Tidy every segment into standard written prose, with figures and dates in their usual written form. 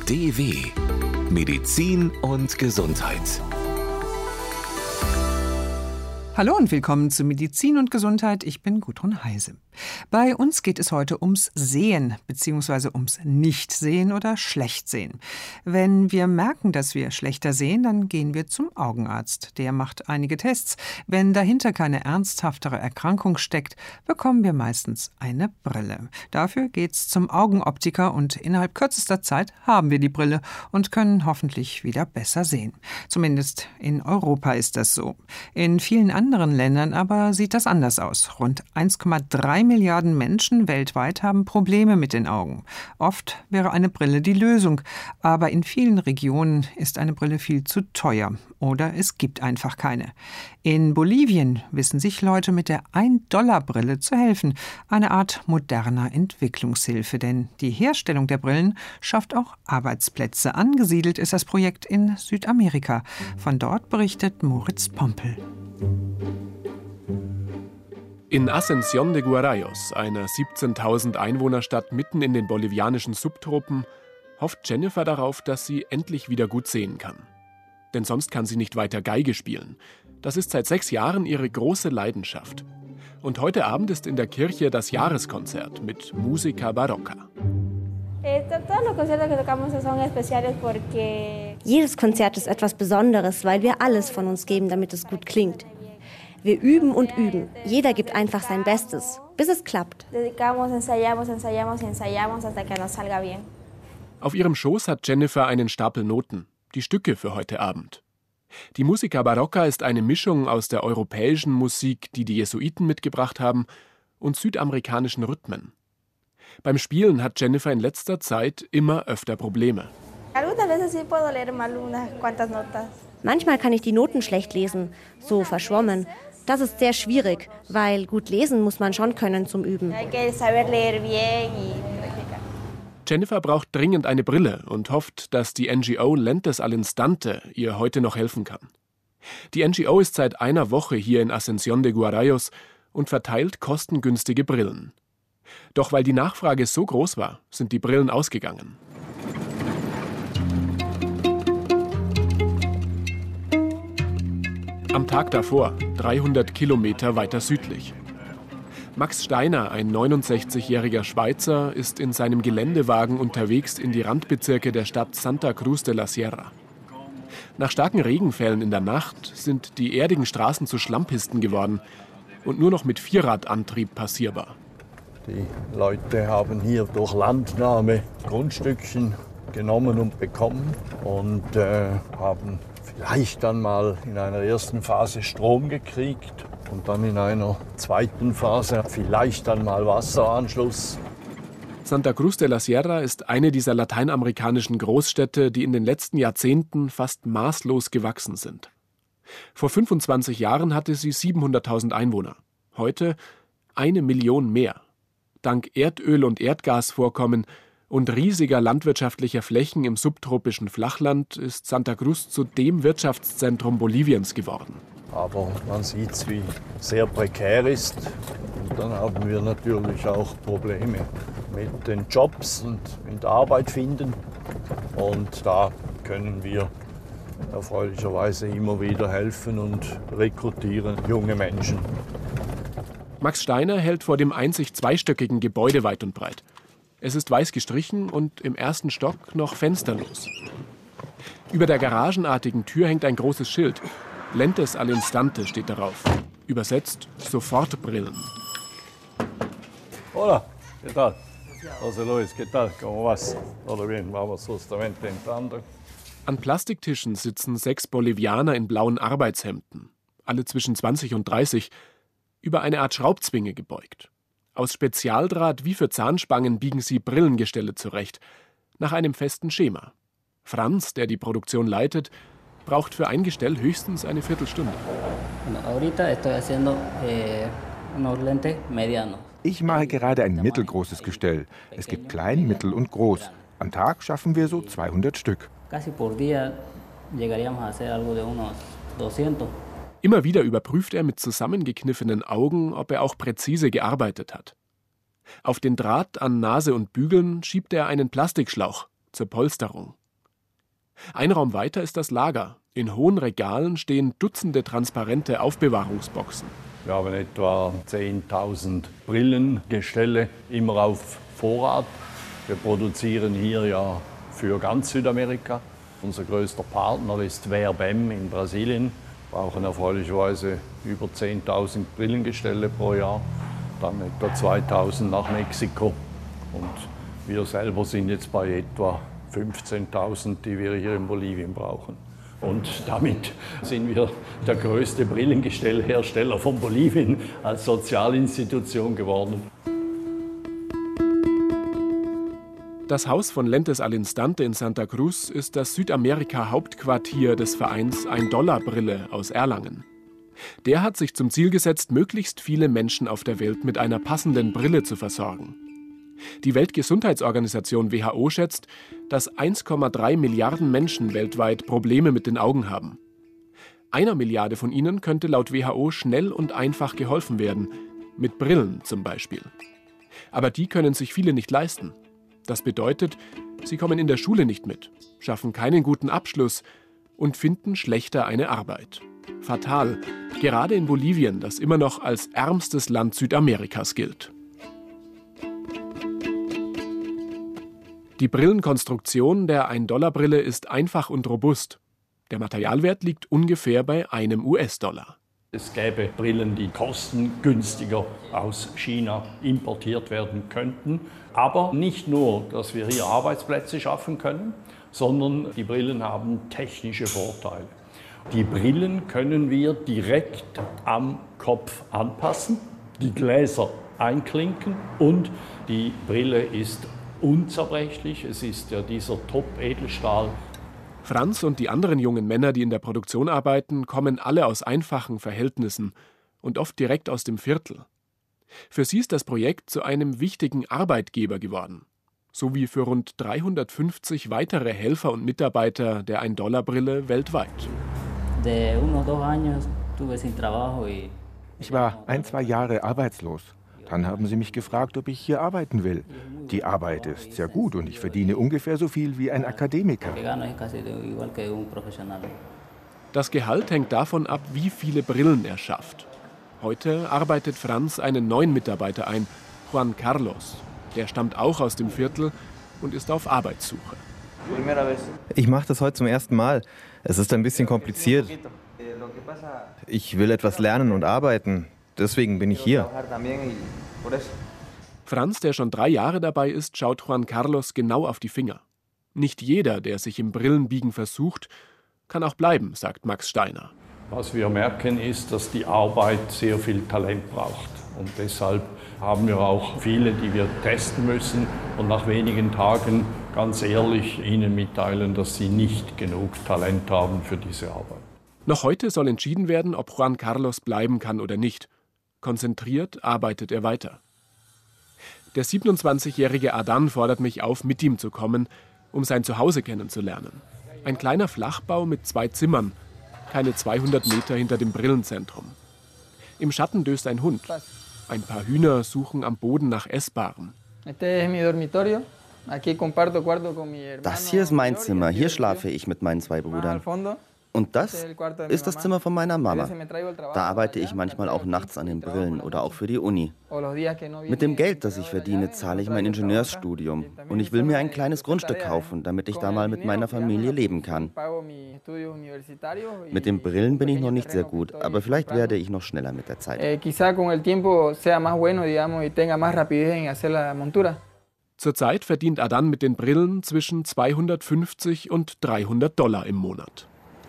DW Medizin und Gesundheit. Hallo und willkommen zu Medizin und Gesundheit. Ich bin Gudrun Heise. Bei uns geht es heute ums Sehen bzw. ums Nichtsehen oder Schlechtsehen. Wenn wir merken, dass wir schlechter sehen, dann gehen wir zum Augenarzt. Der macht einige Tests. Wenn dahinter keine ernsthaftere Erkrankung steckt, bekommen wir meistens eine Brille. Dafür geht's zum Augenoptiker und innerhalb kürzester Zeit haben wir die Brille und können hoffentlich wieder besser sehen. Zumindest in Europa ist das so. In vielen anderen Ländern aber sieht das anders aus. Rund 1,3 Milliarden Menschen weltweit haben Probleme mit den Augen. Oft wäre eine Brille die Lösung, aber in vielen Regionen ist eine Brille viel zu teuer oder es gibt einfach keine. In Bolivien wissen sich Leute mit der 1-Dollar-Brille zu helfen, eine Art moderner Entwicklungshilfe, denn die Herstellung der Brillen schafft auch Arbeitsplätze. Angesiedelt ist das Projekt in Südamerika. Von dort berichtet Moritz Pompel. In Asunción de Guarayos, einer 17.000 Einwohnerstadt mitten in den bolivianischen Subtropen, hofft Jennifer darauf, dass sie endlich wieder gut sehen kann. Denn sonst kann sie nicht weiter Geige spielen. Das ist seit 6 Jahren ihre große Leidenschaft. Und heute Abend ist in der Kirche das Jahreskonzert mit Música Barroca. Jedes Konzert ist etwas Besonderes, weil wir alles von uns geben, damit es gut klingt. Wir üben und üben. Jeder gibt einfach sein Bestes, bis es klappt. Auf ihrem Schoß hat Jennifer einen Stapel Noten, die Stücke für heute Abend. Die Música Barroca ist eine Mischung aus der europäischen Musik, die die Jesuiten mitgebracht haben, und südamerikanischen Rhythmen. Beim Spielen hat Jennifer in letzter Zeit immer öfter Probleme. Manchmal kann ich die Noten schlecht lesen, so verschwommen. Das ist sehr schwierig, weil gut lesen muss man schon können zum Üben. Jennifer braucht dringend eine Brille und hofft, dass die NGO Lentes al Instante ihr heute noch helfen kann. Die NGO ist seit einer Woche hier in Asunción de Guarayos und verteilt kostengünstige Brillen. Doch weil die Nachfrage so groß war, sind die Brillen ausgegangen. Am Tag davor, 300 Kilometer weiter südlich. Max Steiner, ein 69-jähriger Schweizer, ist in seinem Geländewagen unterwegs in die Randbezirke der Stadt Santa Cruz de la Sierra. Nach starken Regenfällen in der Nacht sind die erdigen Straßen zu Schlammpisten geworden und nur noch mit Vierradantrieb passierbar. Die Leute haben hier durch Landnahme Grundstückchen genommen und bekommen und haben vielleicht dann mal in einer ersten Phase Strom gekriegt und dann in einer zweiten Phase vielleicht dann mal Wasseranschluss. Santa Cruz de la Sierra ist eine dieser lateinamerikanischen Großstädte, die in den letzten Jahrzehnten fast maßlos gewachsen sind. Vor 25 Jahren hatte sie 700.000 Einwohner. Heute 1 Million mehr. Dank Erdöl- und Erdgasvorkommen und riesiger landwirtschaftlicher Flächen im subtropischen Flachland ist Santa Cruz zu dem Wirtschaftszentrum Boliviens geworden. Aber man sieht, wie sehr prekär ist. Und dann haben wir natürlich auch Probleme mit den Jobs und mit Arbeit finden. Und da können wir erfreulicherweise immer wieder helfen und rekrutieren junge Menschen. Max Steiner hält vor dem einzig zweistöckigen Gebäude weit und breit. Es ist weiß gestrichen und im ersten Stock noch fensterlos. Über der garagenartigen Tür hängt ein großes Schild. Lentes al Instante steht darauf. Übersetzt sofort Brillen. Hola, ¿qué tal? José Luis, ¿qué tal? ¿Cómo vas? Todo bien, vamos justamente entrando. An Plastiktischen sitzen 6 Bolivianer in blauen Arbeitshemden, alle zwischen 20 und 30, über eine Art Schraubzwinge gebeugt. Aus Spezialdraht wie für Zahnspangen biegen sie Brillengestelle zurecht, nach einem festen Schema. Franz, der die Produktion leitet, braucht für ein Gestell höchstens eine Viertelstunde. Ich mache gerade ein mittelgroßes Gestell. Es gibt klein, mittel und groß. Am Tag schaffen wir so 200 Stück. Immer wieder überprüft er mit zusammengekniffenen Augen, ob er auch präzise gearbeitet hat. Auf den Draht an Nase und Bügeln schiebt er einen Plastikschlauch, zur Polsterung. Ein Raum weiter ist das Lager. In hohen Regalen stehen Dutzende transparente Aufbewahrungsboxen. Wir haben etwa 10.000 Brillengestelle immer auf Vorrat. Wir produzieren hier ja für ganz Südamerika. Unser größter Partner ist Verbem in Brasilien. Wir brauchen erfreulicherweise über 10.000 Brillengestelle pro Jahr. Dann etwa 2.000 nach Mexiko. Und wir selber sind jetzt bei etwa 15.000, die wir hier in Bolivien brauchen. Und damit sind wir der größte Brillengestellhersteller von Bolivien als Sozialinstitution geworden. Das Haus von Lentes al Instante in Santa Cruz ist das Südamerika-Hauptquartier des Vereins Ein-Dollar-Brille aus Erlangen. Der hat sich zum Ziel gesetzt, möglichst viele Menschen auf der Welt mit einer passenden Brille zu versorgen. Die Weltgesundheitsorganisation WHO schätzt, dass 1,3 Milliarden Menschen weltweit Probleme mit den Augen haben. 1 Milliarde von ihnen könnte laut WHO schnell und einfach geholfen werden, mit Brillen zum Beispiel. Aber die können sich viele nicht leisten. Das bedeutet, sie kommen in der Schule nicht mit, schaffen keinen guten Abschluss und finden schlechter eine Arbeit. Fatal, gerade in Bolivien, das immer noch als ärmstes Land Südamerikas gilt. Die Brillenkonstruktion der Ein-Dollar-Brille ist einfach und robust. Der Materialwert liegt ungefähr bei $1. Es gäbe Brillen, die kostengünstiger aus China importiert werden könnten. Aber nicht nur, dass wir hier Arbeitsplätze schaffen können, sondern die Brillen haben technische Vorteile. Die Brillen können wir direkt am Kopf anpassen, die Gläser einklinken und die Brille ist unzerbrechlich. Es ist ja dieser Top-Edelstahl. Franz und die anderen jungen Männer, die in der Produktion arbeiten, kommen alle aus einfachen Verhältnissen und oft direkt aus dem Viertel. Für sie ist das Projekt zu einem wichtigen Arbeitgeber geworden, so wie für rund 350 weitere Helfer und Mitarbeiter der Ein-Dollar-Brille weltweit. Ich war 1-2 Jahre arbeitslos. Dann haben sie mich gefragt, ob ich hier arbeiten will. Die Arbeit ist sehr gut und ich verdiene ungefähr so viel wie ein Akademiker. Das Gehalt hängt davon ab, wie viele Brillen er schafft. Heute arbeitet Franz einen neuen Mitarbeiter ein, Juan Carlos. Der stammt auch aus dem Viertel und ist auf Arbeitssuche. Ich mache das heute zum ersten Mal. Es ist ein bisschen kompliziert. Ich will etwas lernen und arbeiten. Deswegen bin ich hier. Franz, der schon 3 Jahre dabei ist, schaut Juan Carlos genau auf die Finger. Nicht jeder, der sich im Brillenbiegen versucht, kann auch bleiben, sagt Max Steiner. Was wir merken, ist, dass die Arbeit sehr viel Talent braucht. Und deshalb haben wir auch viele, die wir testen müssen und nach wenigen Tagen ganz ehrlich ihnen mitteilen, dass sie nicht genug Talent haben für diese Arbeit. Noch heute soll entschieden werden, ob Juan Carlos bleiben kann oder nicht. Konzentriert arbeitet er weiter. Der 27-jährige Adan fordert mich auf, mit ihm zu kommen, um sein Zuhause kennenzulernen. Ein kleiner Flachbau mit 2 Zimmern, keine 200 Meter hinter dem Brillenzentrum. Im Schatten döst ein Hund. Ein paar Hühner suchen am Boden nach Essbarem. Das hier ist mein Zimmer. Hier schlafe ich mit meinen 2 Brüdern. Und das ist das Zimmer von meiner Mama. Da arbeite ich manchmal auch nachts an den Brillen oder auch für die Uni. Mit dem Geld, das ich verdiene, zahle ich mein Ingenieursstudium. Und ich will mir ein kleines Grundstück kaufen, damit ich da mal mit meiner Familie leben kann. Mit den Brillen bin ich noch nicht sehr gut, aber vielleicht werde ich noch schneller mit der Zeit. Zurzeit verdient Adan mit den Brillen zwischen $250 und $300 im Monat.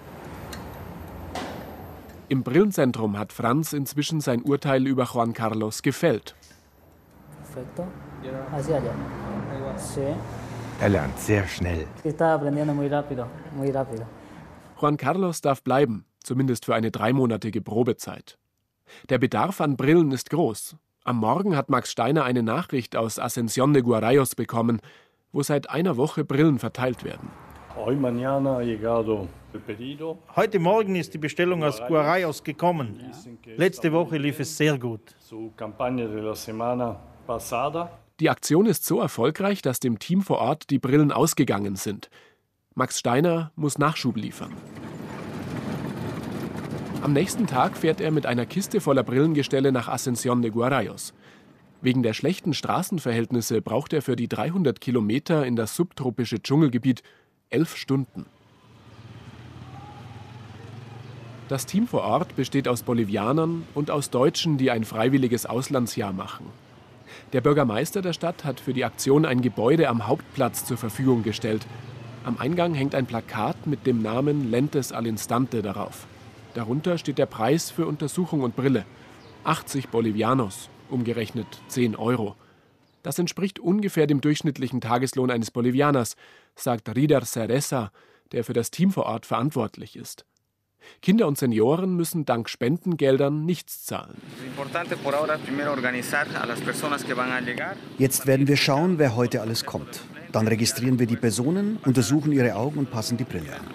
Im Brillenzentrum hat Franz inzwischen sein Urteil über Juan Carlos gefällt. Er lernt sehr schnell. Juan Carlos darf bleiben, zumindest für eine 3-monatige Probezeit. Der Bedarf an Brillen ist groß. Am Morgen hat Max Steiner eine Nachricht aus Asunción de Guarayos bekommen, wo seit einer Woche Brillen verteilt werden. Heute Morgen ist die Bestellung aus Guarayos gekommen. Letzte Woche lief es sehr gut. Die Aktion ist so erfolgreich, dass dem Team vor Ort die Brillen ausgegangen sind. Max Steiner muss Nachschub liefern. Am nächsten Tag fährt er mit einer Kiste voller Brillengestelle nach Asunción de Guarayos. Wegen der schlechten Straßenverhältnisse braucht er für die 300 Kilometer in das subtropische Dschungelgebiet 11 Stunden. Das Team vor Ort besteht aus Bolivianern und aus Deutschen, die ein freiwilliges Auslandsjahr machen. Der Bürgermeister der Stadt hat für die Aktion ein Gebäude am Hauptplatz zur Verfügung gestellt. Am Eingang hängt ein Plakat mit dem Namen Lentes al Instante darauf. Darunter steht der Preis für Untersuchung und Brille. 80 Bolivianos, umgerechnet 10 Euro. Das entspricht ungefähr dem durchschnittlichen Tageslohn eines Bolivianers, sagt Ridar Ceresa, der für das Team vor Ort verantwortlich ist. Kinder und Senioren müssen dank Spendengeldern nichts zahlen. Jetzt werden wir schauen, wer heute alles kommt. Dann registrieren wir die Personen, untersuchen ihre Augen und passen die Brille an.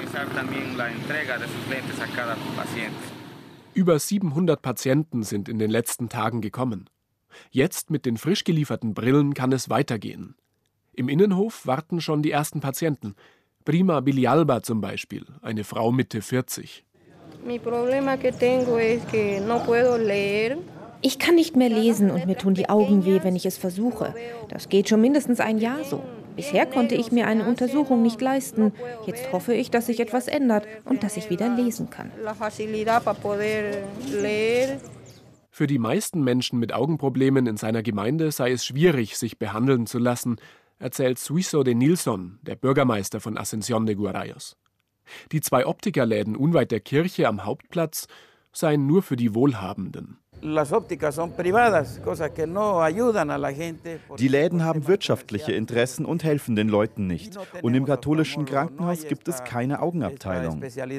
Über 700 Patienten sind in den letzten Tagen gekommen. Jetzt mit den frisch gelieferten Brillen kann es weitergehen. Im Innenhof warten schon die ersten Patienten. Prima Bilialba zum Beispiel, eine Frau Mitte 40. Ich kann nicht mehr lesen und mir tun die Augen weh, wenn ich es versuche. Das geht schon mindestens ein Jahr so. Bisher konnte ich mir eine Untersuchung nicht leisten. Jetzt hoffe ich, dass sich etwas ändert und dass ich wieder lesen kann. Für die meisten Menschen mit Augenproblemen in seiner Gemeinde sei es schwierig, sich behandeln zu lassen, erzählt Suizo de Nilsson, der Bürgermeister von Asunción de Guarayos. Die 2 Optikerläden unweit der Kirche am Hauptplatz seien nur für die Wohlhabenden. Die Läden haben wirtschaftliche Interessen und helfen den Leuten nicht. Und im katholischen Krankenhaus gibt es keine Augenabteilung.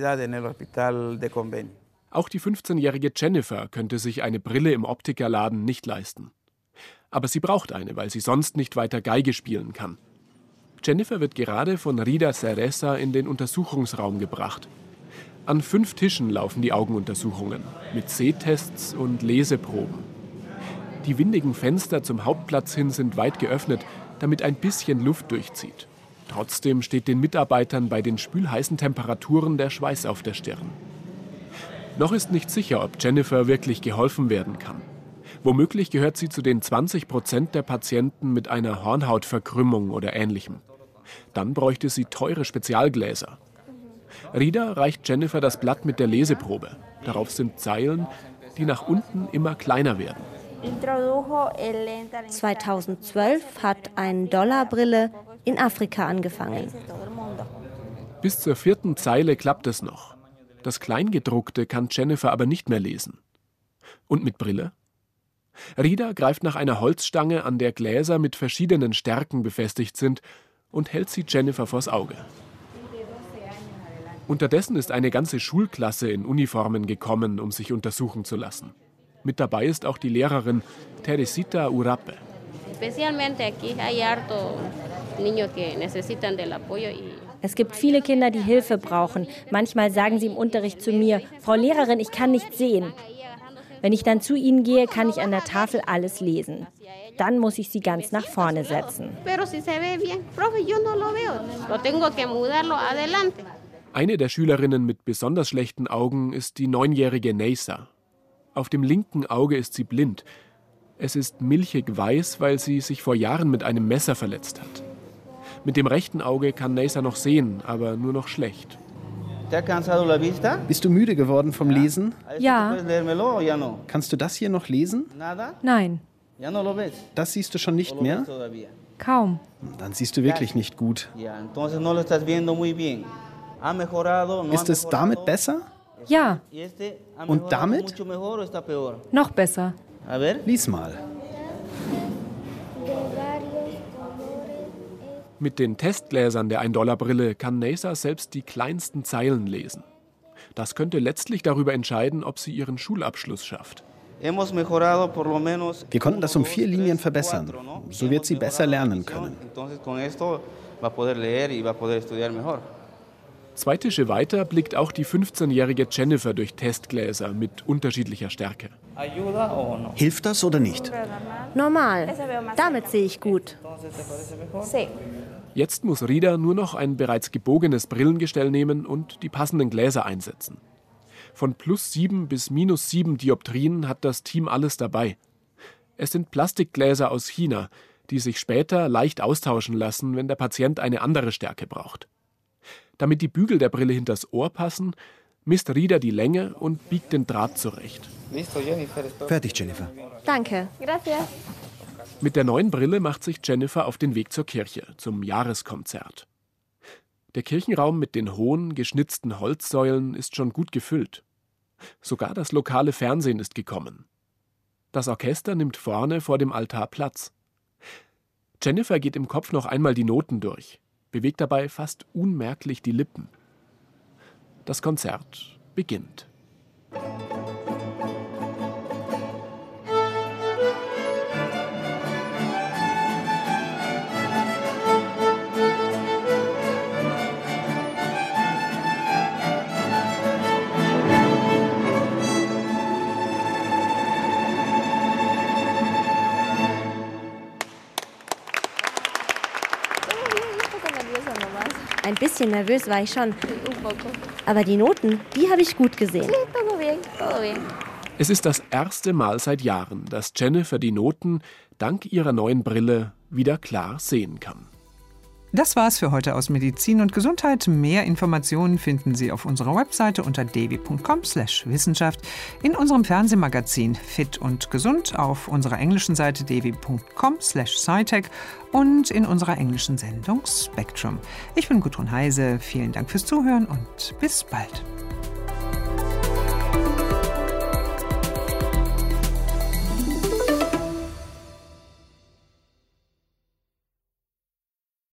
Auch die 15-jährige Jennifer könnte sich eine Brille im Optikerladen nicht leisten. Aber sie braucht eine, weil sie sonst nicht weiter Geige spielen kann. Jennifer wird gerade von Ridar Ceresa in den Untersuchungsraum gebracht. An 5 Tischen laufen die Augenuntersuchungen, mit Sehtests und Leseproben. Die windigen Fenster zum Hauptplatz hin sind weit geöffnet, damit ein bisschen Luft durchzieht. Trotzdem steht den Mitarbeitern bei den spülheißen Temperaturen der Schweiß auf der Stirn. Noch ist nicht sicher, ob Jennifer wirklich geholfen werden kann. Womöglich gehört sie zu den 20% der Patienten mit einer Hornhautverkrümmung oder Ähnlichem. Dann bräuchte sie teure Spezialgläser. Ridar reicht Jennifer das Blatt mit der Leseprobe. Darauf sind Zeilen, die nach unten immer kleiner werden. 2012 hat eine $1 in Afrika angefangen. Bis zur 4. Zeile klappt es noch. Das Kleingedruckte kann Jennifer aber nicht mehr lesen. Und mit Brille? Ridar greift nach einer Holzstange, an der Gläser mit verschiedenen Stärken befestigt sind, und hält sie Jennifer vors Auge. Unterdessen ist eine ganze Schulklasse in Uniformen gekommen, um sich untersuchen zu lassen. Mit dabei ist auch die Lehrerin Teresita Urape. Es gibt viele Kinder, die Hilfe brauchen. Manchmal sagen sie im Unterricht zu mir: Frau Lehrerin, ich kann nicht sehen. Wenn ich dann zu ihnen gehe, kann ich an der Tafel alles lesen. Dann muss ich sie ganz nach vorne setzen. Eine der Schülerinnen mit besonders schlechten Augen ist die 9-jährige Neisa. Auf dem linken Auge ist sie blind. Es ist milchig weiß, weil sie sich vor Jahren mit einem Messer verletzt hat. Mit dem rechten Auge kann Neisa noch sehen, aber nur noch schlecht. Bist du müde geworden vom Lesen? Ja. Kannst du das hier noch lesen? Nein. Das siehst du schon nicht mehr? Kaum. Dann siehst du wirklich nicht gut. Ist es damit besser? Ja. Und damit? Noch besser. Lies mal. Mit den Testgläsern der $1-Brille kann Neisa selbst die kleinsten Zeilen lesen. Das könnte letztlich darüber entscheiden, ob sie ihren Schulabschluss schafft. Wir konnten das um 4 Linien verbessern. So wird sie besser lernen können. 2 Tische weiter blickt auch die 15-jährige Jennifer durch Testgläser mit unterschiedlicher Stärke. Hilft das oder nicht? Normal. Damit sehe ich gut. Jetzt muss Rida nur noch ein bereits gebogenes Brillengestell nehmen und die passenden Gläser einsetzen. Von +7 bis -7 Dioptrien hat das Team alles dabei. Es sind Plastikgläser aus China, die sich später leicht austauschen lassen, wenn der Patient eine andere Stärke braucht. Damit die Bügel der Brille hinters Ohr passen, misst Rida die Länge und biegt den Draht zurecht. Fertig, Jennifer. Danke. Mit der neuen Brille macht sich Jennifer auf den Weg zur Kirche, zum Jahreskonzert. Der Kirchenraum mit den hohen, geschnitzten Holzsäulen ist schon gut gefüllt. Sogar das lokale Fernsehen ist gekommen. Das Orchester nimmt vorne vor dem Altar Platz. Jennifer geht im Kopf noch einmal die Noten durch, bewegt dabei fast unmerklich die Lippen. Das Konzert beginnt. Ein bisschen nervös war ich schon. Aber die Noten, die habe ich gut gesehen. Es ist das erste Mal seit Jahren, dass Jennifer die Noten dank ihrer neuen Brille wieder klar sehen kann. Das war's für heute aus Medizin und Gesundheit. Mehr Informationen finden Sie auf unserer Webseite unter devi.com/Wissenschaft, in unserem Fernsehmagazin Fit und Gesund auf unserer englischen Seite devi.com/SciTech und in unserer englischen Sendung Spectrum. Ich bin Gudrun Heise. Vielen Dank fürs Zuhören und bis bald.